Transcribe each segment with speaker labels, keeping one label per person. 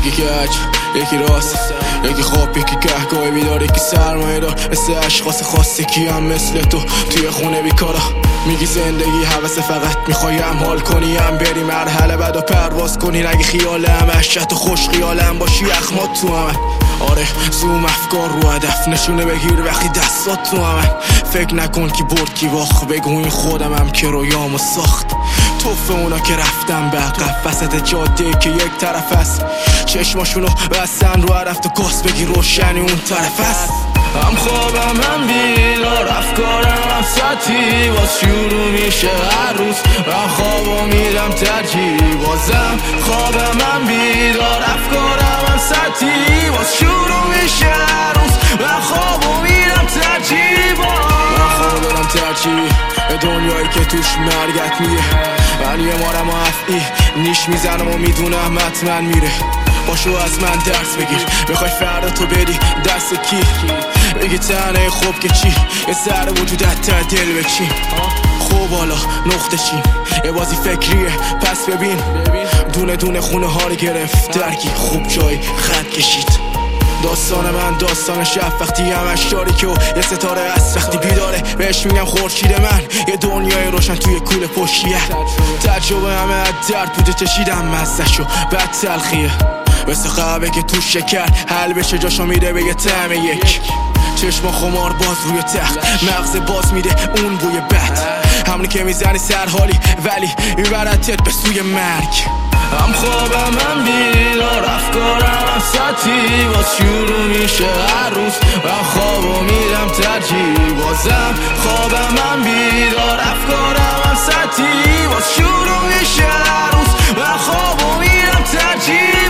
Speaker 1: یکی کج یکی راست یکی خواب یکی گهگاه بیدار یکی سرمایه دار مثل اشخاص خاص یکی هم مثل تو توی خونه بیکارا میگی زندگی حوث فقط میخوایم حال کنیم بری مرحله بعد و پرواز کنی نگی خیالم وحشت و خوش خیالم باشی اخمات تو همن آره زوم افکار رو هدف نشونه بگیر وقتی دستات تو همن فکر نکن کی برد کی باخت بگو این خودم هم که رویامو ساخت توف اونا که رفتن به عقب وسط جاده که یک طرف است چشماشونو بستن رو هدف تو کاس بگی روشنی اون طرف است هم خوابم هم بیدار افکارم هم سطحی باز شروع میشه هر روز من خوابو میرم ترجیح بازم خوابم هم بیدار افکارم هم سطحی باز شروع میشه هر روز من خوابو میرم ترجیح من خوابو دارم ترجیح به دنیایی که توش مرگت میره من یه مارم و افعی نیش میزنم و میدونم حتما میره باشو از من درس بگیر بخوای فردا تو بدی دست کی بگی تنه خوب که چی یه سر وجودت تا دل بچین خوب حالا نقطه چین یه بازی فکریه پس ببین دونه دونه خونه ها رو گرفت درگی خوب جای خط کشید داستان من داستان شب وقتی همش تاریکه و یه ستاره است وقتی بیداره بهش میگم خورشید من یه دنیای روشن توی کوله پشتیه تجربه همه از درد بوده چشیدم مزهشو بد تلخیه مثل قهوه که تو شکر حل بشه جاشو میده به یه طعم یک چشما خمار باز روی تخت مغز باز میده اون بوی بد همونی که میزنی سرحالی ولی میبردت به سوی مرگ هم خوابم هم بیدار افکارم هم سطحی باز شروع میشه هر روز من خوابو میرم ترجیح بازم خوابم هم بیدار افکارم هم سطحی باز شروع میشه هر روز من خوابو میرم ترجیح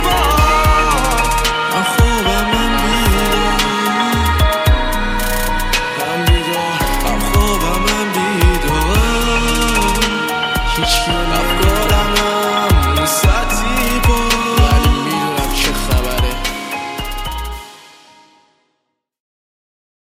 Speaker 1: من خوابم هم بیدار هم خوابم هم بیدار هیچ